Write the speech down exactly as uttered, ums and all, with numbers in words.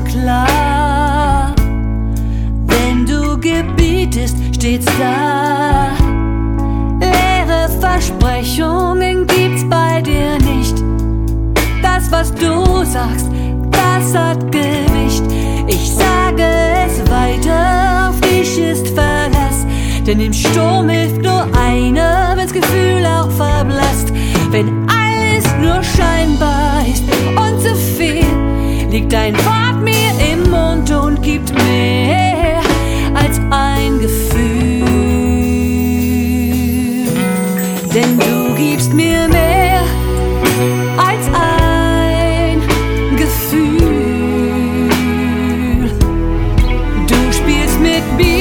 klar. Wenn du gebietest, steht's da. Leere Versprechungen gibt's bei dir nicht. Das, was du sagst, das hat Gewicht. Ich sage es weiter, auf dich ist Verlass. Denn im Sturm hilft nur einer, wenn's Gefühl auch verblasst. Wenn alles nur scheinbar ist und zu viel, liegt dein Wort mir im Mund und gibt mehr.